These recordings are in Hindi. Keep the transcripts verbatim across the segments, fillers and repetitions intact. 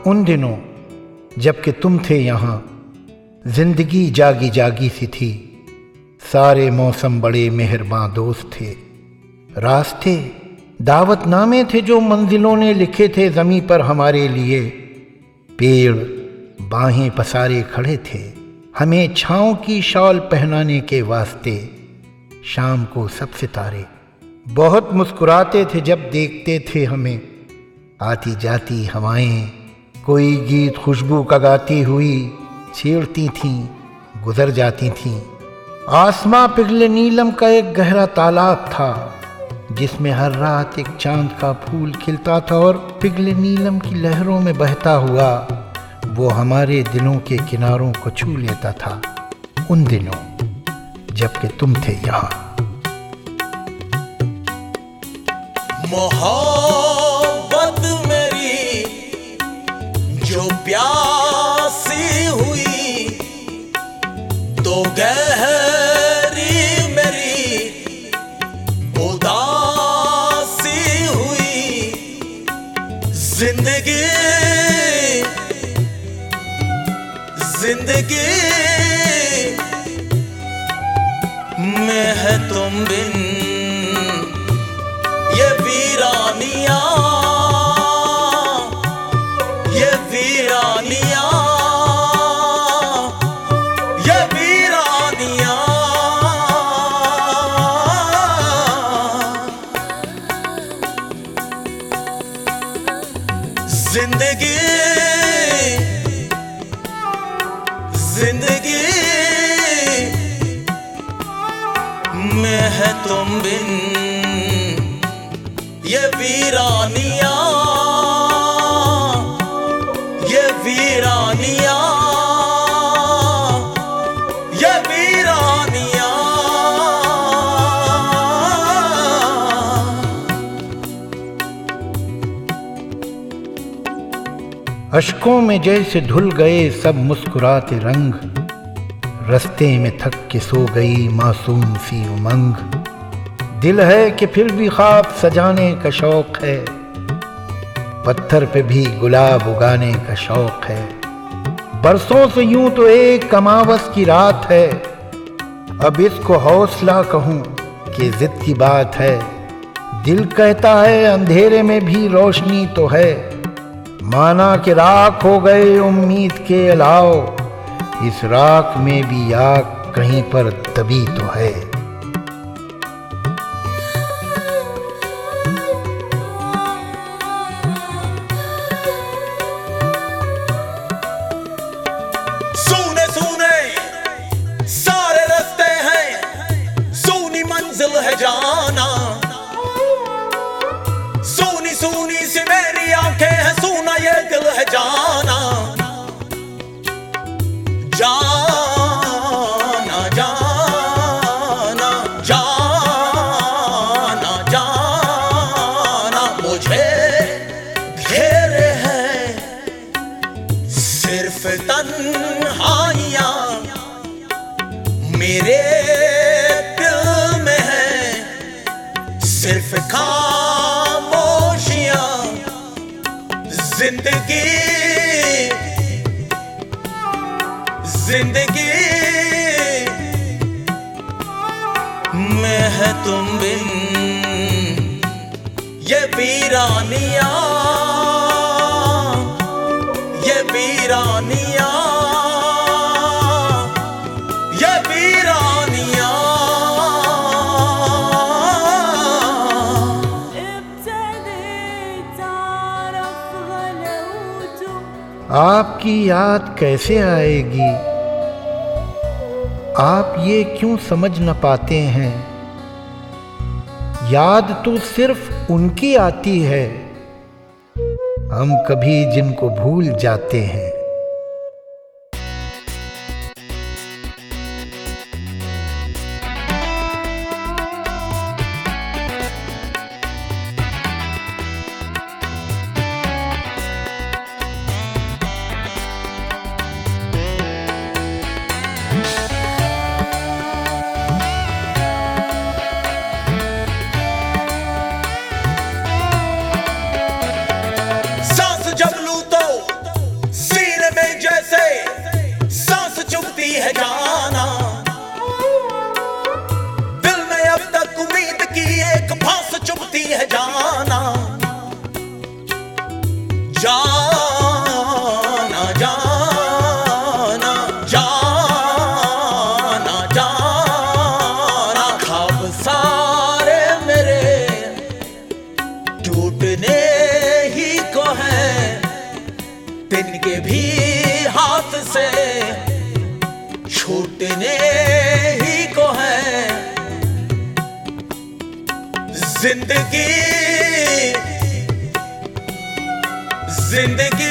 उन दिनों जबकि तुम थे यहाँ, जिंदगी जागी जागी सी थी। सारे मौसम बड़े मेहरबान दोस्त थे। रास्ते दावतनामे थे जो मंजिलों ने लिखे थे ज़मीं पर हमारे लिए। पेड़ बाहें पसारे खड़े थे हमें छाँव की शॉल पहनाने के वास्ते। शाम को सब सितारे बहुत मुस्कुराते थे जब देखते थे हमें। आती जाती हवाएं कोई गीत खुशबू का गाती हुई छेड़ती थीं, गुजर जाती थीं। आसमां पिघले नीलम का एक गहरा तालाब था जिसमें हर रात एक चांद का फूल खिलता था और पिघले नीलम की लहरों में बहता हुआ वो हमारे दिलों के किनारों को छू लेता था। उन दिनों जबकि तुम थे यहाँ। मोहब्बत मेरी जो प्यासी हुई तो गहरी मेरी उदासी हुई। जिंदगी जिंदगी में है तुम बिन ये वीरानिया ये वीरानिया ये वीरानिया। जिंदगी जिंदगी में है तुम बिन ये वीरानिया ये वीरानिया ये वीरानिया। अश्कों में जैसे धुल गए सब मुस्कुराते रंग। रस्ते में थक के सो गई मासूम सी उमंग। दिल है कि फिर भी ख्वाब सजाने का शौक है। पत्थर पे भी गुलाब उगाने का शौक है। बरसों से यूं तो एक अमावस की रात है। अब इसको हौसला कहूं कि जिद की बात है। दिल कहता है अंधेरे में भी रोशनी तो है। माना कि राख हो गए उम्मीद के अलाव। इस राख में भी आग कहीं पर तभी तो है। सूने सूने सारे रास्ते हैं, सूनी मंजिल है जाना। सूनी सूनी सी मेरी आंखें हैं, सूना ये दिल है जाना। जाना जाना जाना जाना मुझे घेरे है सिर्फ तन्हाइयां। मेरे दिल में है सिर्फ खामोशियां। जिंदगी जिंदगी में है तुम बिन ये वीरानिया ये वीरानिया ये वीरानिया। आपकी याद कैसे आएगी, आप ये क्यों समझ न पाते हैं। याद तो सिर्फ उनकी आती है, हम कभी जिनको भूल जाते हैं। सांस जब लूं तो लूटने ही को है। जिंदगी जिंदगी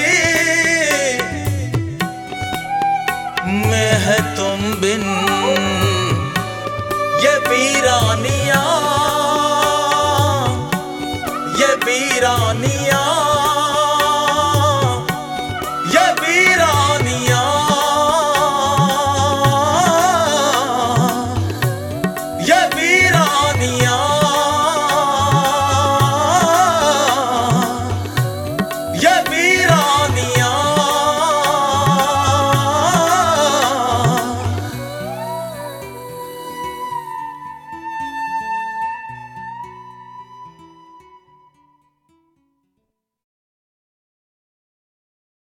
में है तुम बिन ये वीरानियां ये वीरानियां